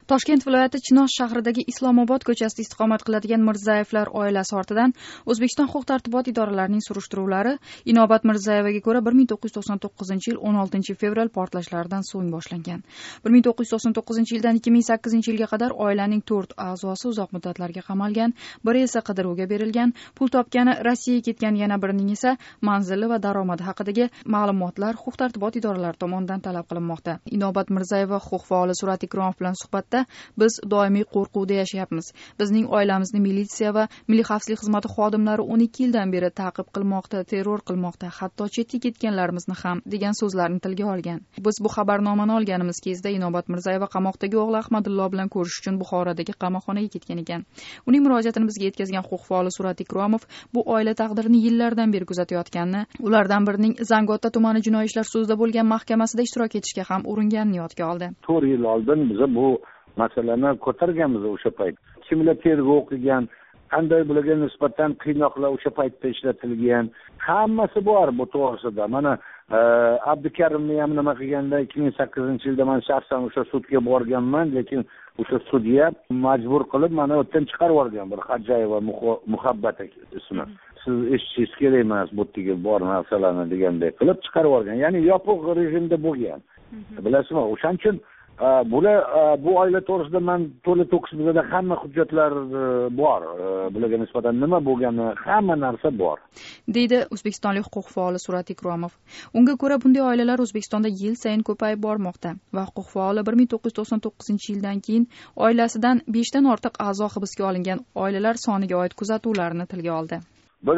Toshkent viloyati Chinoz shahridagi Islomobod ko'chasida istiqomat qiladigan Mirzayevlar oilasi ortidan O'zbekiston huquq-tartibot idoralarining surishtiruvlari Inobat Mirzayevaga ko'ra 1999-yil 16-fevral portlashlaridan so'ng boshlangan. 1999-yildan 2008-yilga qadar oilaning 4 a'zosi uzoq muddatlarga qamalgan, biri esa qidiruvga berilgan, pul topgani Rossiyaga ketgan, yana birining esa manzili va daromadi haqidagi ma'lumotlar huquq-tartibot idoralari tomonidan talab qilinmoqda. Inobat Mirzayeva huquq faoli Surat Ikromov bilan suhbatda biz doimiy qo'rquvda yashayapmiz. Bizning oilamizni militsiya va Milliy xavfsizlik xizmati xodimlari 12 yildan beri ta'qib qilmoqda, terror qilmoqda, hatto chetga ketganlarimizni ham degan so'zlarni tilga olgan. Biz bu xabarnomani olganimiz kezda Inobat Mirzayeva qamoqdagi o'g'li Ahmadullo bilan ko'rishish uchun Buxorodagi qamoqxonaga ketgan ekan. Uning murojaatini bizga yetkazgan huquq faoli Surat Ikromov bu oila taqdirini yillardan beri kuzatayotganini, ulardan birining Zangiota tumani jinoiy ishlar sudida bo'lgan mahkamasida ishtirok etishga ham uringanini yodga oldi. 4 yil oldin biz bu masalani ko'targanmiz o'sha payt. Kimlar tergov qilgan, qanday bularga nisbatan qiynoqlar o'sha paytda ishlatilgan, hammasi bor bu to'g'risida. Mana Abdukarimni ham nima qilganda 2008-yilda men shaxsan o'sha sudga borganman, lekin o'sha sudya majbur qilib meni o'tdan chiqarib yuborgan. Bir Hajjayeva Muhabbat ismi. Siz eshitishingiz kerak emas bu yerga bor narsalarni degandek qilib chiqarib yuborgan. Ya'ni yopiq rejimda bo'lgan. Bilasizmi? O'shaning uchun bular bu oila to'g'risida men to'la to'kis bizda hamma hujjatlar bor. Bularga nisbatan nima bo'lgani, hamma narsa bor, deydi o'zbekistonlik huquq faoli Surat Ikromov. Unga ko'ra bunday oilalar O'zbekistonda yil sayin ko'payib bormoqda va huquq faoli 1999-yildan keyin oilasidan 5 dan ortiq a'zo hibsga olingan oilalar soniga oid kuzatuvlarni tilga oldi. Bir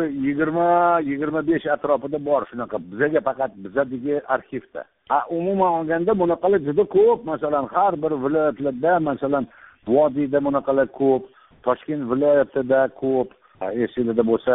20-25 atrofida bor shunaqa. Bizga faqat bizdagi arxivda. Umuman olganda bunaqalar juda ko'p. Masalan, har bir viloyatlarda, masalan, Vodiyda bunaqalar ko'p, Toshkent viloyatida ko'p. Esingizda bo'lsa,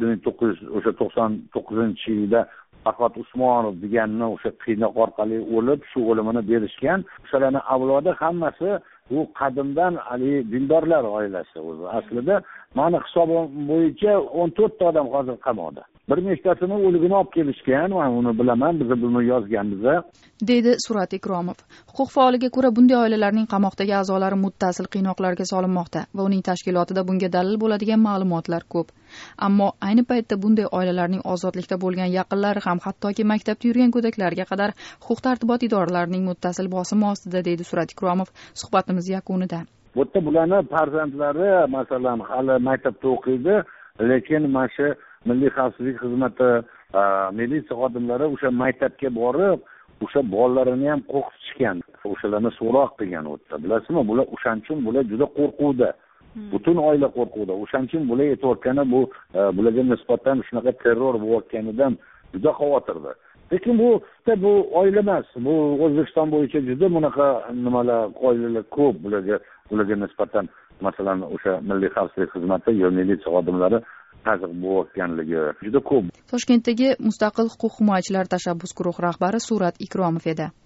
1999-yilda Farhod Usmonov deganni o'sha qiynoq orqali o'lib, shu o'limini berishgan. O'shalarning avlodi hammasi bu qadimdan dindorlar oilasi o'zi. Aslida meni hisobim bo'yicha 14 ta odam hozir qamoqda. Bir nechtasini o'ligini olib kelishgan, men uni bilaman, biz buni yozganmiz, deydi Surat Ikromov. Huquq faoliga ko'ra bunday oilalarning qamoqdagi a'zolari muttasil qiynoqlarga solinmoqda va uning tashkilotida bunga dalil bo'ladigan ma'lumotlar ko'p. Ammo ayni paytda bunday oilalarning ozodlikda bo'lgan yaqinlari ham hattoki maktabda yurgan go'daklarga qadar huquq-tartibot idoralarining muttasil bosimi ostida, deydi Surat Ikromov suhbatimiz yakunida. Bu yerda bularning farzandlari masalan hali maktabda o'qiydi, lekin mana shu Milliy xavfsizlik xizmati militsiya xodimlari o'sha maktabga borib, o'sha bolalarini ham qo'rqitishgan, o'shalarni so'roq qilgan o'tda. Bilasizmi, bular o'shaning uchun bular juda qo'rquvda. Butun oila qo'rquvda. O'shaning uchun bular aytayotgani bu bularga nisbatan shunaqa terror bo'layotganidan juda xavotirda. Lekin bu oila emas. Bu O'zbekiston bo'yicha juda bunaqa nimalar, qoidalar ko'p bularga nisbatan. Masalan, o'sha Milliy xavfsizlik xizmati yo militsiya xodimlari ta'qib bo'layotganligi juda ko'p. Toshkentdagi Mustaqil huquq himoyachilar tashabbus guruhi rahbari Surat Ikromov edi.